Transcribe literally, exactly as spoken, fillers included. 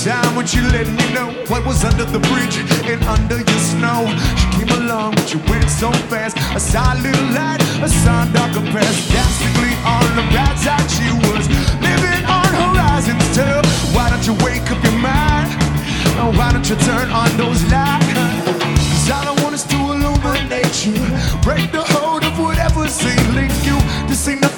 time when she let me know what was under the bridge and under your snow. She came along, but you went so fast. I saw a little light, I saw a darker past. Drastically on the bad side, she was living on horizons too. Why don't you wake up your mind? Why don't you turn on those lights? Cause all I want is to illuminate you, break the hold of whatever's ailing you. This ain't